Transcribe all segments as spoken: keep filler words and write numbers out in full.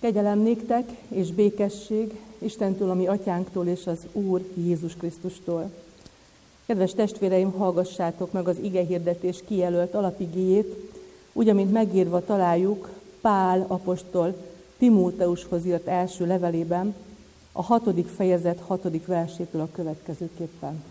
Kegyelem néktek és békesség Istentől, a mi atyánktól és az Úr Jézus Krisztustól. Kedves testvéreim, hallgassátok meg az igehirdetés kijelölt alapigéjét, úgy, amint megírva találjuk Pál apostol Timóteushoz írt első levelében, a hatodik fejezet hatodik versétől a következőképpen.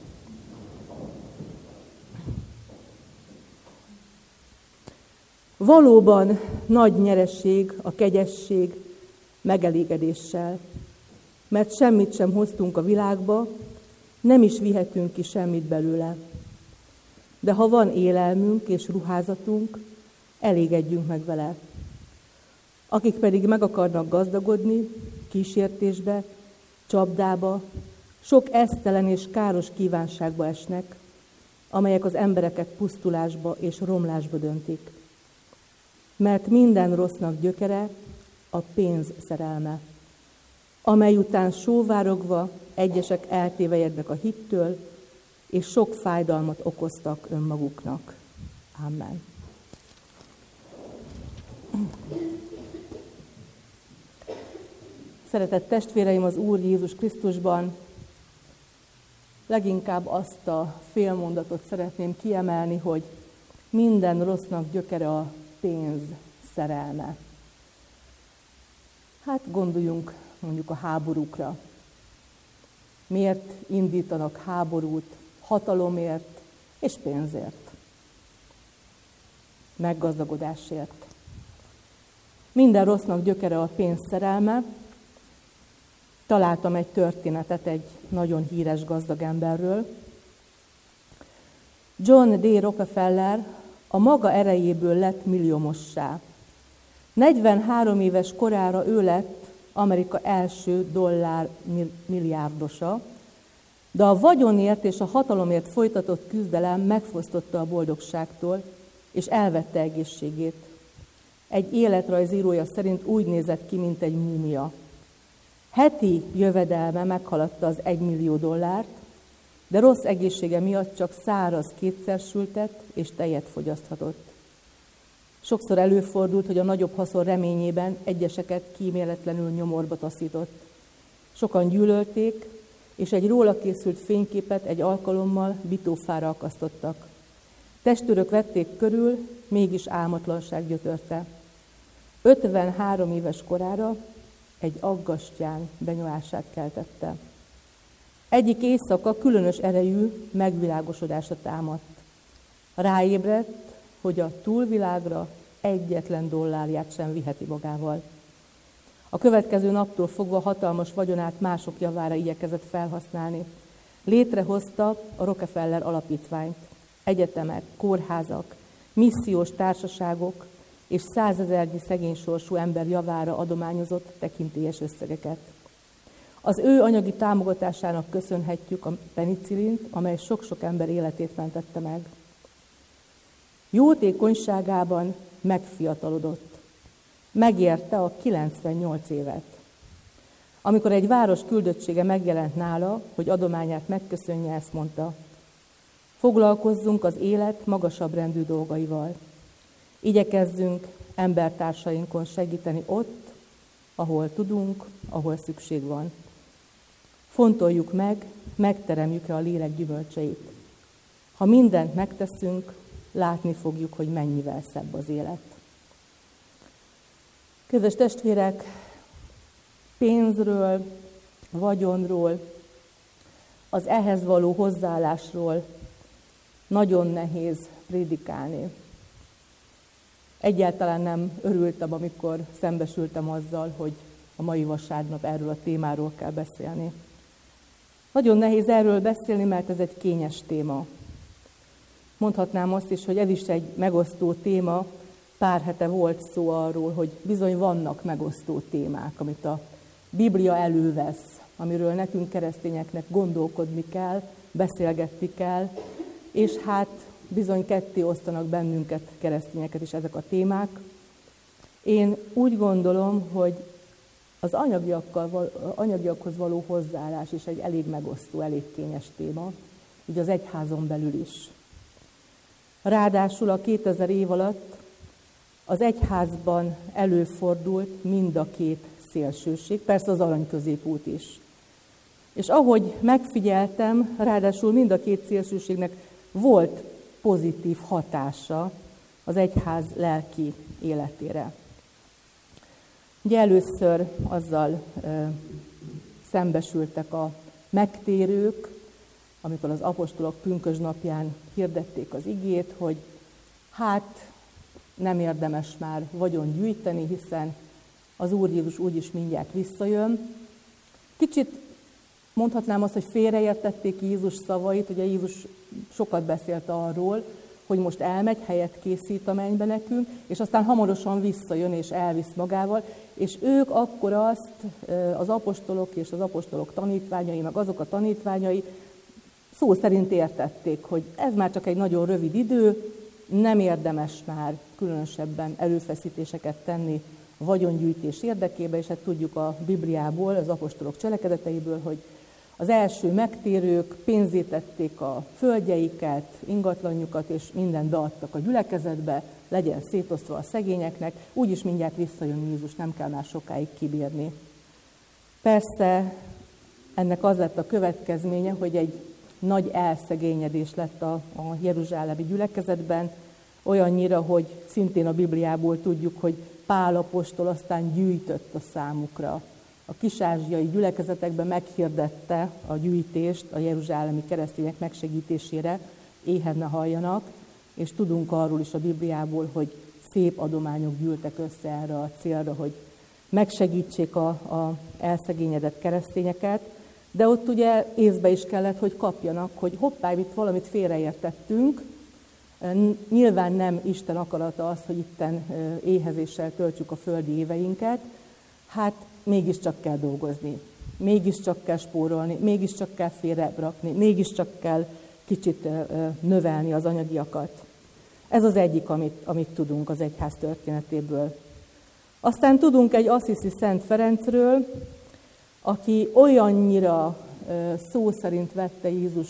Valóban nagy nyereség a kegyesség megelégedéssel, mert semmit sem hoztunk a világba, nem is vihetünk ki semmit belőle. De ha van élelmünk és ruházatunk, elégedjünk meg vele. Akik pedig meg akarnak gazdagodni, kísértésbe, csapdába, sok esztelen és káros kívánságba esnek, amelyek az embereket pusztulásba és romlásba döntik. Mert minden rossznak gyökere a pénz szerelme, amely után sóvárogva egyesek eltévejednek a hittől, és sok fájdalmat okoztak önmaguknak. Amen. Szeretett testvéreim az Úr Jézus Krisztusban, leginkább azt a félmondatot szeretném kiemelni, hogy minden rossznak gyökere a pénz szerelme. Hát gondoljunk mondjuk a háborúkra. Miért indítanak háborút? Hatalomért és pénzért. Meggazdagodásért. Minden rossznak gyökere a pénz szerelme. Találtam egy történetet egy nagyon híres gazdag emberről. John D. Rockefeller a maga erejéből lett milliómossá. negyvenhárom éves korára ő lett Amerika első dollár milliárdosa, de a vagyonért és a hatalomért folytatott küzdelem megfosztotta a boldogságtól, és elvette egészségét. Egy életrajzírója szerint úgy nézett ki, mint egy múmia. Heti jövedelme meghaladta az egymillió dollárt, de rossz egészsége miatt csak száraz kétszersültet és tejet fogyaszthatott. Sokszor előfordult, hogy a nagyobb haszon reményében egyeseket kíméletlenül nyomorba taszított. Sokan gyűlölték, és egy róla készült fényképet egy alkalommal bitófára akasztottak. Testőrök vették körül, mégis álmatlanság gyötörte. ötvenhárom éves korára egy aggastyán benyomását keltette. Egyik éjszaka különös erejű megvilágosodásra támadt. Ráébredt, hogy a túlvilágra egyetlen dollárját sem viheti magával. A következő naptól fogva hatalmas vagyonát mások javára igyekezett felhasználni. Létrehozta a Rockefeller alapítványt. Egyetemek, kórházak, missziós társaságok és százezernyi szegény sorsú ember javára adományozott tekintélyes összegeket. Az ő anyagi támogatásának köszönhetjük a penicillint, amely sok-sok ember életét mentette meg. Jótékonyságában megfiatalodott. Megérte a kilencvennyolc évet. Amikor egy város küldöttsége megjelent nála, hogy adományát megköszönje, ezt mondta: foglalkozzunk az élet magasabb rendű dolgaival. Igyekezzünk embertársainkon segíteni ott, ahol tudunk, ahol szükség van. Fontoljuk meg, megteremjük-e a lélek gyümölcseit. Ha mindent megteszünk, látni fogjuk, hogy mennyivel szebb az élet. Kedves testvérek, pénzről, vagyonról, az ehhez való hozzáállásról nagyon nehéz prédikálni. Egyáltalán nem örültem, amikor szembesültem azzal, hogy a mai vasárnap erről a témáról kell beszélni. Nagyon nehéz erről beszélni, mert ez egy kényes téma. Mondhatnám azt is, hogy ez is egy megosztó téma. Pár hete volt szó arról, hogy bizony vannak megosztó témák, amit a Biblia elővesz, amiről nekünk keresztényeknek gondolkodni kell, beszélgetni kell, és hát bizony ketté osztanak bennünket, keresztényeket is ezek a témák. Én úgy gondolom, hogy az anyagiakkal, anyagiakhoz való hozzáállás is egy elég megosztó, elég kényes téma, így az egyházon belül is. Ráadásul a kétezer év alatt az egyházban előfordult mind a két szélsőség, persze az arany középút is. És ahogy megfigyeltem, ráadásul mind a két szélsőségnek volt pozitív hatása az egyház lelki életére. Ugye először azzal e, szembesültek a megtérők, amikor az apostolok pünkösdnapján hirdették az igét, hogy hát nem érdemes már vagyon gyűjteni, hiszen az Úr Jézus úgyis mindjárt visszajön. Kicsit mondhatnám azt, hogy félreértették Jézus szavait, ugye Jézus sokat beszélt arról, hogy most elmegy, helyet készít a mennybe nekünk, és aztán hamarosan visszajön és elvisz magával, és ők akkor azt, az apostolok és az apostolok tanítványai, meg azok a tanítványai szó szerint értették, hogy ez már csak egy nagyon rövid idő, nem érdemes már különösebben erőfeszítéseket tenni a vagyongyűjtés érdekében, és hát tudjuk a Bibliából, az apostolok cselekedeteiből, hogy az első megtérők pénzétették a földjeiket, ingatlanjukat, és mindent beadtak a gyülekezetbe, legyen szétosztva a szegényeknek, úgyis mindjárt visszajön Jézus, nem kell már sokáig kibírni. Persze ennek az lett a következménye, hogy egy nagy elszegényedés lett a, a jeruzsálemi gyülekezetben, olyannyira, hogy szintén a Bibliából tudjuk, hogy Pál apostol aztán gyűjtött a számukra. A kis-ázsiai gyülekezetekben meghirdette a gyűjtést a jeruzsálemi keresztények megsegítésére, éhen ne halljanak, és tudunk arról is a Bibliából, hogy szép adományok gyűltek össze erre a célra, hogy megsegítsék a, a elszegényedett keresztényeket, de ott ugye észbe is kellett, hogy kapjanak, hogy hoppá, itt valamit félreértettünk, nyilván nem Isten akarata az, hogy itten éhezéssel töltsük a földi éveinket, hát mégiscsak kell dolgozni, mégiscsak kell spórolni, mégiscsak kell félre rakni, mégiscsak kell kicsit növelni az anyagiakat. Ez az egyik, amit, amit tudunk az egyház történetéből. Aztán tudunk egy Assisi Szent Ferencről, aki olyannyira szó szerint vette Jézus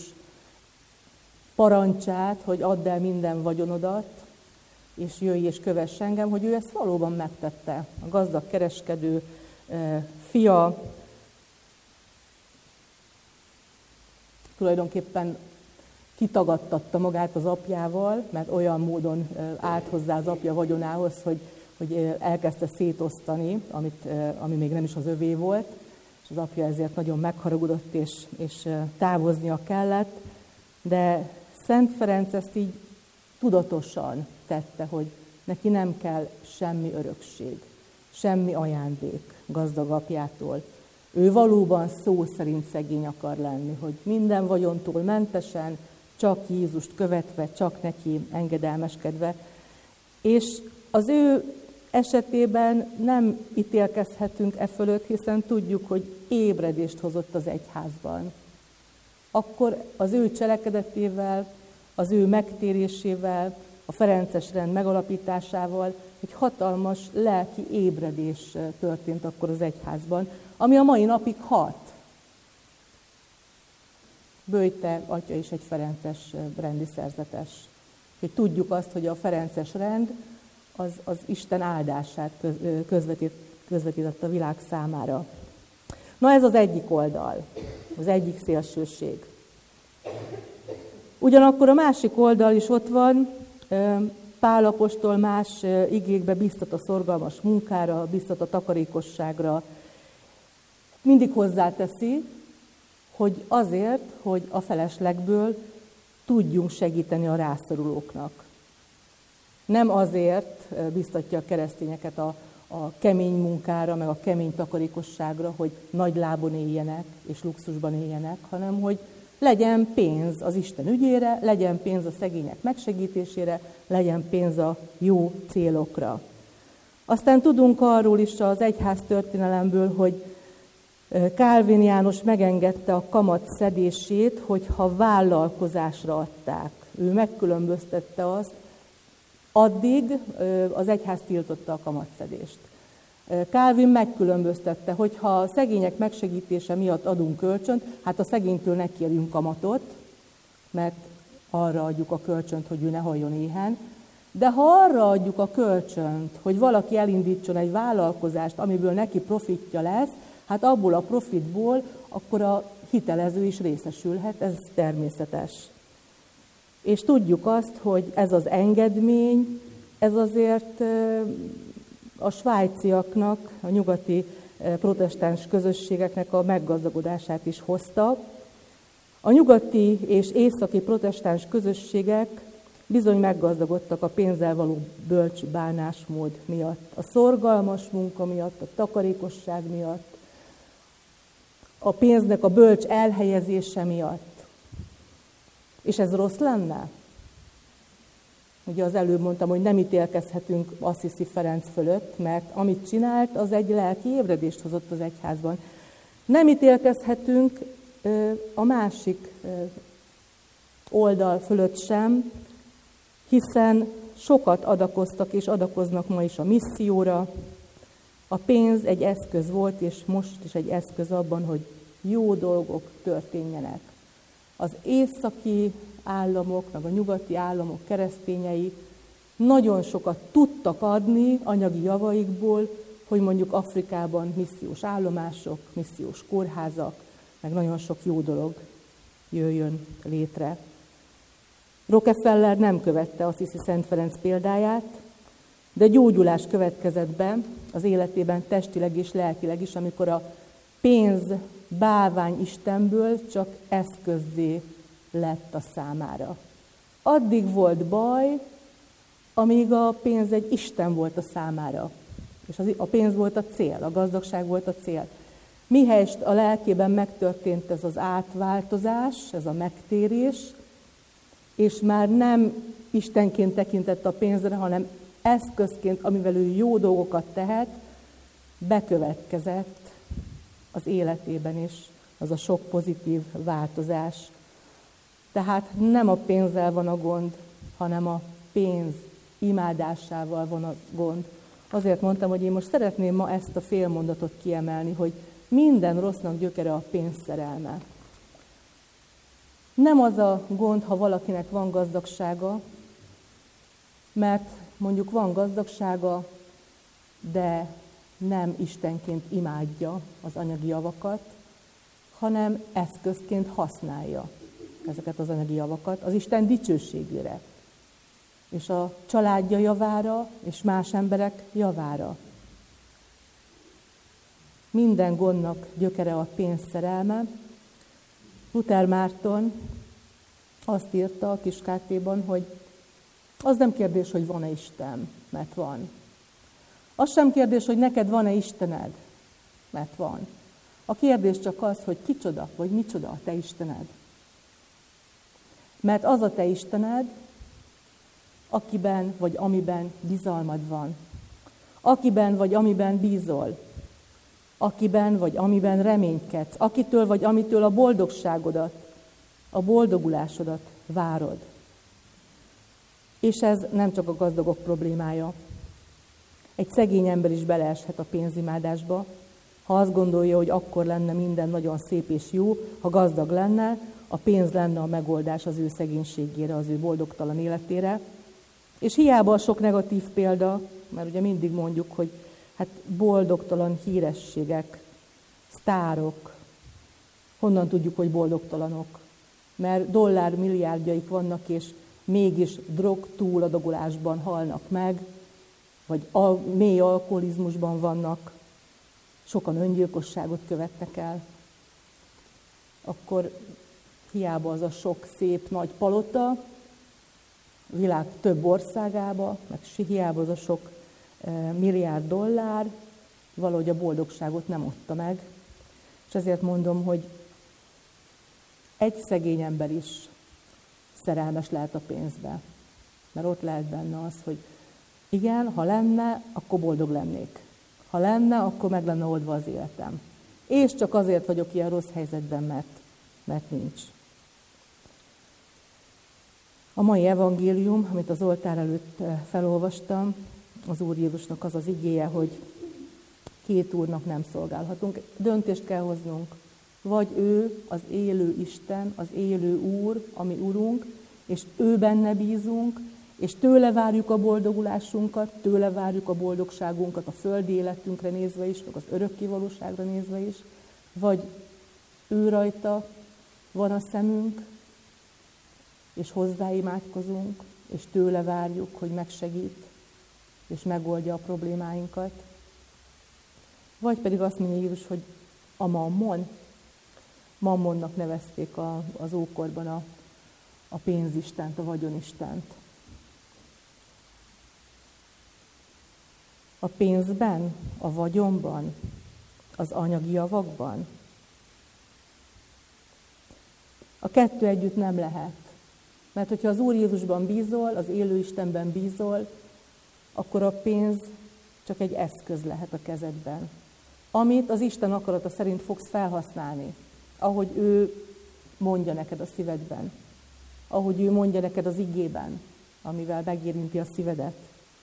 parancsát, hogy add el minden vagyonodat, és jöjj és kövess engem, hogy ő ezt valóban megtette. A gazdag kereskedő fia tulajdonképpen kitagadtatta magát az apjával, mert olyan módon állt hozzá az apja vagyonához, hogy, hogy elkezdte szétosztani, amit, ami még nem is az övé volt, és az apja ezért nagyon megharagudott, és, és távoznia kellett, de Szent Ferenc ezt így tudatosan tette, hogy neki nem kell semmi örökség, semmi ajándék gazdag apjától. Ő valóban szó szerint szegény akar lenni, hogy minden vagyontól mentesen, csak Jézust követve, csak neki engedelmeskedve. És az ő esetében nem ítélkezhetünk e fölött, hiszen tudjuk, hogy ébredést hozott az egyházban. Akkor az ő cselekedetével, az ő megtérésével, a ferences rend megalapításával egy hatalmas lelki ébredés történt akkor az egyházban, ami a mai napig hat. Böjte atya is egy ferences rendi szerzetes. Hogy tudjuk azt, hogy a ferences rend az, az Isten áldását közvetít, közvetített a világ számára. Na ez az egyik oldal, az egyik szélsőség. Ugyanakkor a másik oldal is ott van, Pál apostol más igékbe biztat a szorgalmas munkára, biztat a takarékosságra. Mindig hozzáteszi, hogy azért, hogy a feleslegből tudjunk segíteni a rászorulóknak. Nem azért biztatja a keresztényeket a, a kemény munkára, meg a kemény takarékosságra, hogy nagy lábon éljenek és luxusban éljenek, hanem hogy legyen pénz az Isten ügyére, legyen pénz a szegények megsegítésére, legyen pénz a jó célokra. Aztán tudunk arról is az egyház történelemből, hogy Kálvin János megengedte a kamat szedését, hogyha vállalkozásra adták. Ő megkülönböztette azt, addig az egyház tiltotta a kamatszedést. Kálvin megkülönböztette, hogy ha a szegények megsegítése miatt adunk kölcsönt, hát a szegénytől ne kérjünk kamatot, mert arra adjuk a kölcsönt, hogy ő ne halljon éhen, De ha arra adjuk a kölcsönt, hogy valaki elindítson egy vállalkozást, amiből neki profitja lesz, hát abból a profitból akkor a hitelező is részesülhet, ez természetes. És tudjuk azt, hogy ez az engedmény, ez azért a svájciaknak, a nyugati protestáns közösségeknek a meggazdagodását is hozta. A nyugati és északi protestáns közösségek bizony meggazdagodtak a pénzzel való bölcs bánásmód miatt, a szorgalmas munka miatt, a takarékosság miatt, a pénznek a bölcs elhelyezése miatt. És ez rossz lenne? Ugye az előbb mondtam, hogy nem ítélkezhetünk Assisi Ferenc fölött, mert amit csinált, az egy lelki ébredést hozott az egyházban. Nem ítélkezhetünk a másik oldal fölött sem, hiszen sokat adakoztak és adakoznak ma is a misszióra. A pénz egy eszköz volt, és most is egy eszköz abban, hogy jó dolgok történjenek. Az északi államok, meg a nyugati államok keresztényei nagyon sokat tudtak adni anyagi javaikból, hogy mondjuk Afrikában missziós állomások, missziós kórházak, meg nagyon sok jó dolog jöjjön létre. Rockefeller nem követte Assisi Szent Ferenc példáját, de gyógyulás következett be az életében testileg és lelkileg is, amikor a pénz bálvány Istenből csak eszközzé lett a számára. Addig volt baj, amíg a pénz egy Isten volt a számára. És az, a pénz volt a cél, a gazdagság volt a cél. Mihelyest a lelkében megtörtént ez az átváltozás, ez a megtérés, és már nem Istenként tekintett a pénzre, hanem eszközként, amivel ő jó dolgokat tehet, bekövetkezett az életében is az a sok pozitív változás. Tehát nem a pénzzel van a gond, hanem a pénz imádásával van a gond. Azért mondtam, hogy én most szeretném ma ezt a félmondatot kiemelni, hogy minden rossznak gyökere a pénzszerelme. Nem az a gond, ha valakinek van gazdagsága, mert mondjuk van gazdagsága, de nem Istenként imádja az anyagi javakat, hanem eszközként használja ezeket az anyagi javakat az Isten dicsőségére, és a családja javára, és más emberek javára. Minden gondnak gyökere a pénzszerelme. Luther Márton azt írta a Kiskártéban, hogy az nem kérdés, hogy van-e Isten, mert van. Az sem kérdés, hogy neked van-e Istened, mert van. A kérdés csak az, hogy kicsoda, vagy micsoda a te Istened. Mert az a te Istened, akiben vagy amiben bizalmad van. Akiben vagy amiben bízol. Akiben vagy amiben reménykedsz. Akitől vagy amitől a boldogságodat, a boldogulásodat várod. És ez nem csak a gazdagok problémája. Egy szegény ember is beleeshet a pénzimádásba, ha azt gondolja, hogy akkor lenne minden nagyon szép és jó, ha gazdag lenne, a pénz lenne a megoldás az ő szegénységére, az ő boldogtalan életére. És hiába a sok negatív példa, mert ugye mindig mondjuk, hogy hát boldogtalan hírességek, sztárok, honnan tudjuk, hogy boldogtalanok? Mert dollármilliárdjaik vannak, és mégis drog túladagolásban halnak meg, vagy a mély alkoholizmusban vannak, sokan öngyilkosságot követnek el, akkor hiába az a sok szép nagy palota, a világ több országába, meg hiába az a sok milliárd dollár, valahogy a boldogságot nem adta meg. És ezért mondom, hogy egy szegény ember is szerelmes lehet a pénzbe. Mert ott lehet benne az, hogy igen, ha lenne, akkor boldog lennék. Ha lenne, akkor meg lenne oldva az életem. És csak azért vagyok ilyen rossz helyzetben, mert, mert nincs. A mai evangélium, amit az oltár előtt felolvastam, az Úr Jézusnak az az igéje, hogy két úrnak nem szolgálhatunk. Döntést kell hoznunk. Vagy ő az élő Isten, az élő Úr, ami Urunk, és ő benne bízunk, és tőle várjuk a boldogulásunkat, tőle várjuk a boldogságunkat a földi életünkre nézve is, meg az örökké valóságra nézve is, vagy ő rajta van a szemünk, és hozzáimádkozunk, és tőle várjuk, hogy megsegít, és megoldja a problémáinkat. Vagy pedig azt mondja Jézus, hogy a mammon, mammonnak nevezték a, az ókorban a, a pénzistent, a vagyonistent. A pénzben, a vagyonban, az anyagi javakban. A kettő együtt nem lehet. Mert hogyha az Úr Jézusban bízol, az élő Istenben bízol, akkor a pénz csak egy eszköz lehet a kezedben, amit az Isten akarata szerint fogsz felhasználni, ahogy ő mondja neked a szívedben, ahogy ő mondja neked az igében, amivel megérinti a szívedet.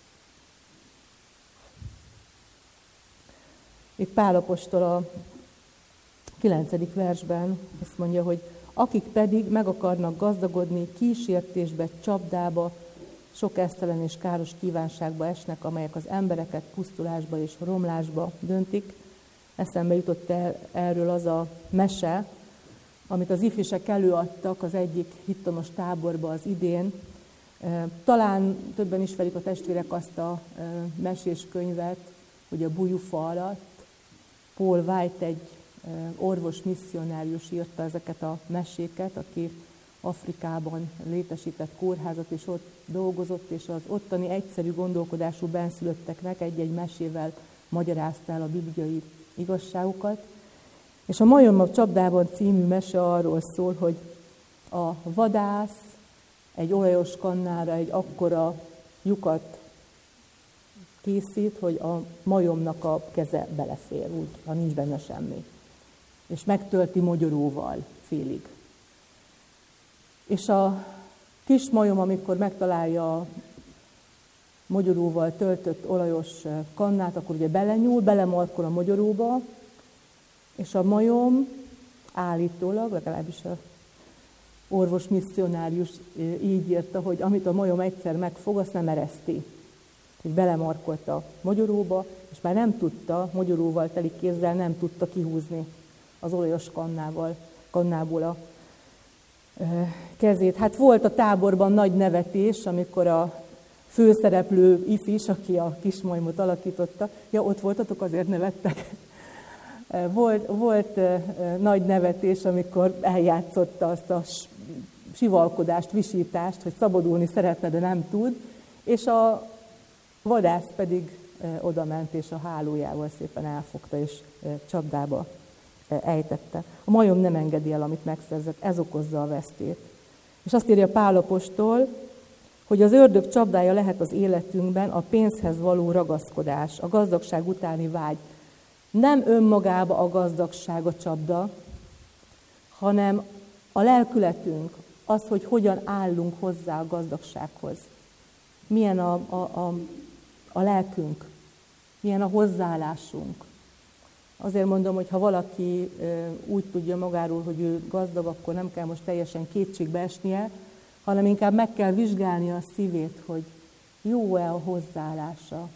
Itt Pál apostol a kilencedik versben azt mondja, hogy akik pedig meg akarnak gazdagodni, kísértésbe, csapdába, sok esztelen és káros kívánságba esnek, amelyek az embereket pusztulásba és romlásba döntik. Eszembe jutott el erről az a mese, amit az ifjúsek előadtak az egyik hittanos táborba az idén. Talán többen ismerik a testvérek azt a meséskönyvet, hogy a bújúfa alatt Paul White egy orvos misszionárius írta ezeket a meséket, aki Afrikában létesített kórházat, és ott dolgozott, és az ottani egyszerű gondolkodású benszülötteknek egy-egy mesével magyarázta el a bibliai igazságokat. És a Majom a csapdában című mese arról szól, hogy a vadász egy olajos kannára egy akkora lyukat készít, hogy a majomnak a keze belefér, úgy, ha nincs benne semmi. És megtölti mogyoróval félig. És a kis majom, amikor megtalálja a mogyoróval töltött olajos kannát, akkor ugye belenyúl, belemarkol a mogyoróba, és a majom állítólag, legalábbis a orvos misszionárius így írta, hogy amit a majom egyszer megfog, azt nem ereszti. Hogy belemarkolt a mogyoróba, és már nem tudta, mogyoróval teli kézzel nem tudta kihúzni az olajos kannával, kannából a kezét. Hát volt a táborban nagy nevetés, amikor a főszereplő ifis, aki a kismajmot alakította, ja, ott voltatok, azért nevettek. Volt, volt nagy nevetés, amikor eljátszotta azt a sivalkodást, visítást, hogy szabadulni szeretne, de nem tud, és a vadász pedig oda ment, és a hálójával szépen elfogta, és csapdába ejtette. A majom nem engedi el, amit megszerzett, ez okozza a vesztét. És azt írja Pál apostol, hogy az ördög csapdája lehet az életünkben a pénzhez való ragaszkodás, a gazdagság utáni vágy. Nem önmagába a gazdagság a csapda, hanem a lelkületünk, az, hogy hogyan állunk hozzá a gazdagsághoz. Milyen a, a, a, a lelkünk, milyen a hozzáállásunk. Azért mondom, hogy ha valaki úgy tudja magáról, hogy ő gazdag, akkor nem kell most teljesen kétségbe esnie, hanem inkább meg kell vizsgálnia a szívét, hogy jó-e a hozzáállása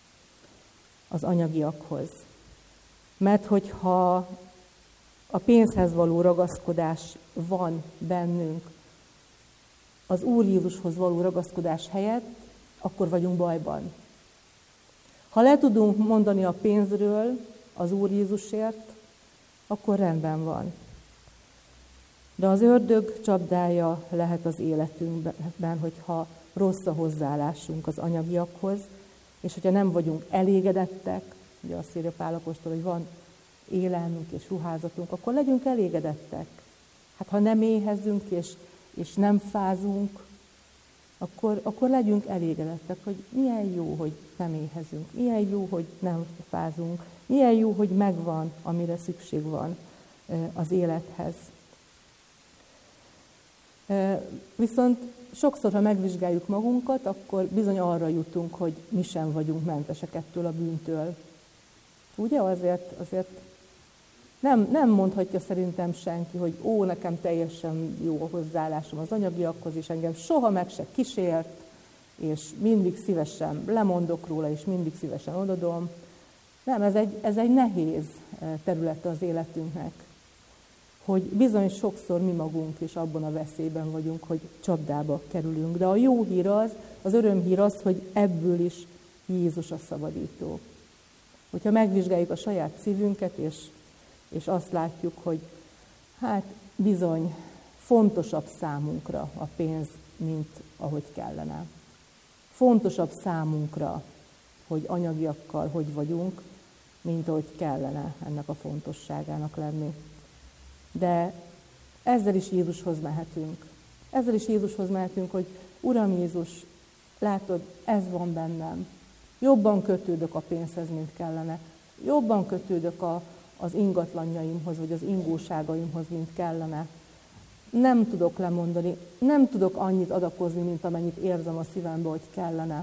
az anyagiakhoz. Mert hogyha a pénzhez való ragaszkodás van bennünk, az Úr Jézushoz való ragaszkodás helyett, akkor vagyunk bajban. Ha le tudunk mondani a pénzről az Úr Jézusért, akkor rendben van. De az ördög csapdája lehet az életünkben, hogyha rossz a hozzáállásunk az anyagiakhoz, és hogyha nem vagyunk elégedettek, ugye azt írja Pál apostol, hogy van élelmünk és ruházatunk, akkor legyünk elégedettek. Hát ha nem éhezünk és, és nem fázunk, akkor, akkor legyünk elégedettek, hogy milyen jó, hogy nem éhezünk, milyen jó, hogy nem fázunk, milyen jó, hogy megvan, amire szükség van az élethez. Viszont sokszor, ha megvizsgáljuk magunkat, akkor bizony arra jutunk, hogy mi sem vagyunk mentesek ettől a bűntől. Ugye azért, azért nem, nem mondhatja szerintem senki, hogy ó, nekem teljesen jó a hozzáállásom az anyagiakhoz, és engem soha meg se kísért, és mindig szívesen lemondok róla, és mindig szívesen odadom. Nem, ez egy, ez egy nehéz területe az életünknek, hogy bizony sokszor mi magunk is abban a veszélyben vagyunk, hogy csapdába kerülünk. De a jó hír az, az örömhír az, hogy ebből is Jézus a szabadító. Hogyha megvizsgáljuk a saját szívünket, és, és azt látjuk, hogy hát bizony fontosabb számunkra a pénz, mint ahogy kellene. Fontosabb számunkra, hogy anyagiakkal hogy vagyunk, mint ahogy kellene ennek a fontosságának lenni. De ezzel is Jézushoz mehetünk. Ezzel is Jézushoz mehetünk, hogy Uram Jézus, látod, ez van bennem. Jobban kötődök a pénzhez, mint kellene. Jobban kötődök a, az ingatlanjaimhoz, vagy az ingóságaimhoz, mint kellene. Nem tudok lemondani, nem tudok annyit adakozni, mint amennyit érzem a szívembe, hogy kellene.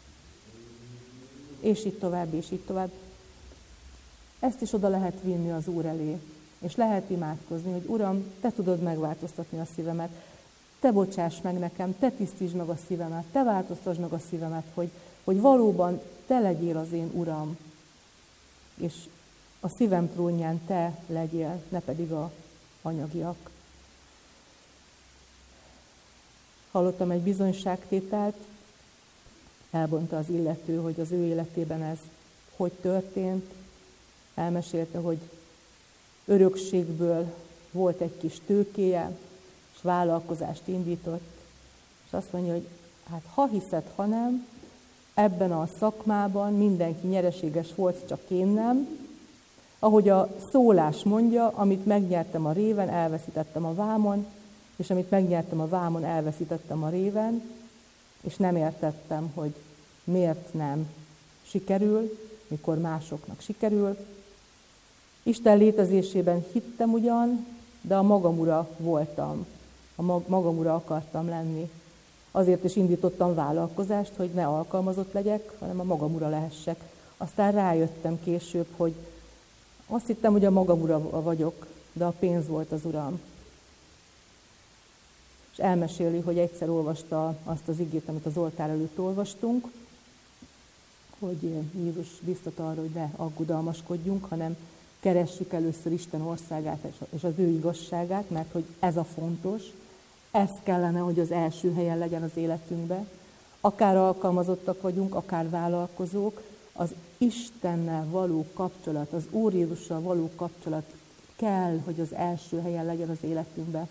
És így tovább, és így tovább. Ezt is oda lehet vinni az Úr elé, és lehet imádkozni, hogy Uram, Te tudod megváltoztatni a szívemet, Te bocsáss meg nekem, Te tisztítsd meg a szívemet, Te változtasd meg a szívemet, hogy, hogy valóban Te legyél az én Uram, és a szívem trónján Te legyél, ne pedig a anyagiak. Hallottam egy bizonyságtételt, elmondta az illető, hogy az ő életében ez hogy történt. Elmesélte, hogy örökségből volt egy kis tőkéje, és vállalkozást indított, és azt mondja, hogy hát ha hiszed, ha nem, ebben a szakmában mindenki nyereséges volt, csak én nem. Ahogy a szólás mondja, amit megnyertem a réven, elveszítettem a vámon, és amit megnyertem a vámon, elveszítettem a réven, és nem értettem, hogy miért nem sikerül, mikor másoknak sikerül. Isten létezésében hittem ugyan, de a magam ura voltam, a magam ura akartam lenni. Azért is indítottam vállalkozást, hogy ne alkalmazott legyek, hanem a magam ura lehessek. Aztán rájöttem később, hogy azt hittem, hogy a magam ura vagyok, de a pénz volt az uram. És elmeséli, hogy egyszer olvasta azt az igét, amit az oltár előtt olvastunk, hogy Jézus biztat arra, hogy ne aggodalmaskodjunk, hanem keressük először Isten országát és az ő igazságát, mert hogy ez a fontos, ez kellene, hogy az első helyen legyen az életünkben. Akár alkalmazottak vagyunk, akár vállalkozók, az Istennel való kapcsolat, az Úr Jézussal való kapcsolat kell, hogy az első helyen legyen az életünkben.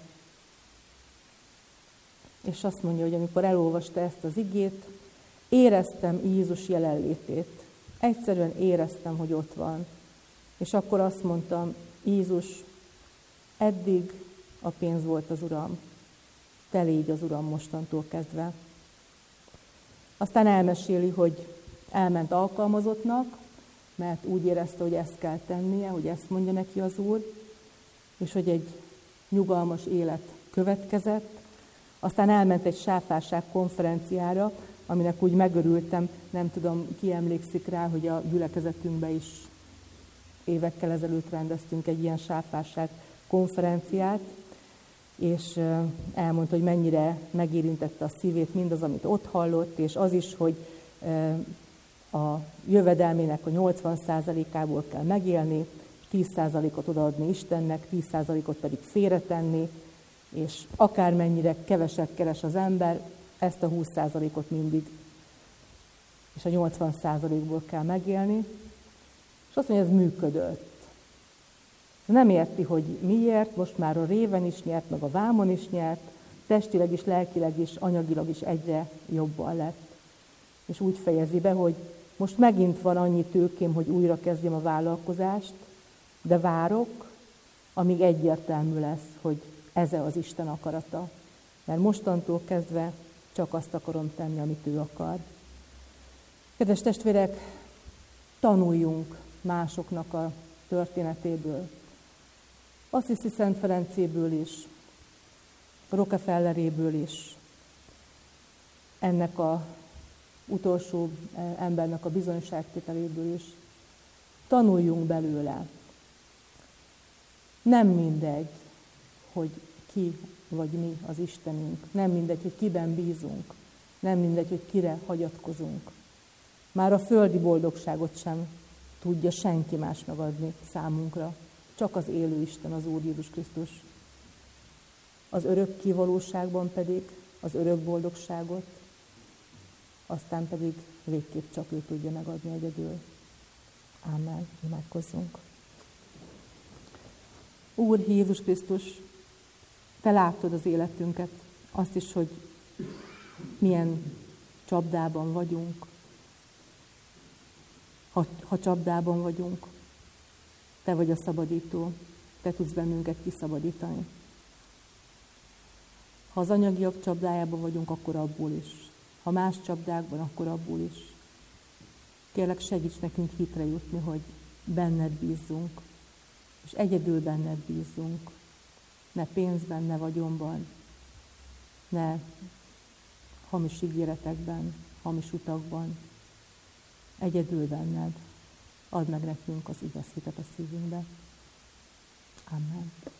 És azt mondja, hogy amikor elolvasta ezt az igét, éreztem Jézus jelenlétét. Egyszerűen éreztem, hogy ott van. És akkor azt mondtam, Jézus, eddig a pénz volt az Uram. Te légy az Uram mostantól kezdve. Aztán elmeséli, hogy elment alkalmazottnak, mert úgy érezte, hogy ezt kell tennie, hogy ezt mondja neki az Úr, és hogy egy nyugalmas élet következett. Aztán elment egy sáfárság konferenciára, aminek úgy megörültem, nem tudom, ki emlékszik rá, hogy a gyülekezetünkben is évekkel ezelőtt rendeztünk egy ilyen sáfárság konferenciát, és elmondta, hogy mennyire megérintette a szívét mindaz, amit ott hallott, és az is, hogy a jövedelmének a nyolcvan százalékából kell megélni, tíz százalékot odaadni Istennek, tíz százalékot pedig félretenni, és akármennyire keveset keres az ember, ezt a húsz százalékot mindig, és a nyolcvan százalékból kell megélni. És azt mondja, ez működött. Ez nem érti, hogy miért, most már a réven is nyert, meg a vámon is nyert, testileg is, lelkileg is, anyagilag is egyre jobban lett. És úgy fejezi be, hogy most megint van annyi tőkém, hogy újra kezdjem a vállalkozást, de várok, amíg egyértelmű lesz, hogy ez az Isten akarata. Mert mostantól kezdve csak azt akarom tenni, amit ő akar. Kedves testvérek, tanuljunk másoknak a történetéből. Assisi Szent Ferencéből is, Rockefelleréből is, ennek a utolsó embernek a bizonyságtételéből is. Tanuljunk belőle. Nem mindegy, hogy ki vagy mi az Istenünk. Nem mindegy, hogy kiben bízunk. Nem mindegy, hogy kire hagyatkozunk. Már a földi boldogságot sem tudja senki más megadni számunkra. Csak az élő Isten, az Úr Jézus Krisztus. Az örök kivalóságban pedig az örök boldogságot, aztán pedig végképp csak ő tudja megadni egyedül. Ámen. Imádkozzunk. Úr Jézus Krisztus, Te láttad az életünket, azt is, hogy milyen csapdában vagyunk. Ha, ha csapdában vagyunk, Te vagy a szabadító, Te tudsz bennünket kiszabadítani. Ha az anyagiak csapdájában vagyunk, akkor abból is. Ha más csapdákban, akkor abból is. Kérlek, segíts nekünk hitre jutni, hogy benned bízzunk, és egyedül benned bízzunk. Ne pénzben, ne vagyonban, ne hamis ígéretekben, hamis utakban. Egyedül benned. Add meg nekünk az igaz hitet a szívünkbe. Amen.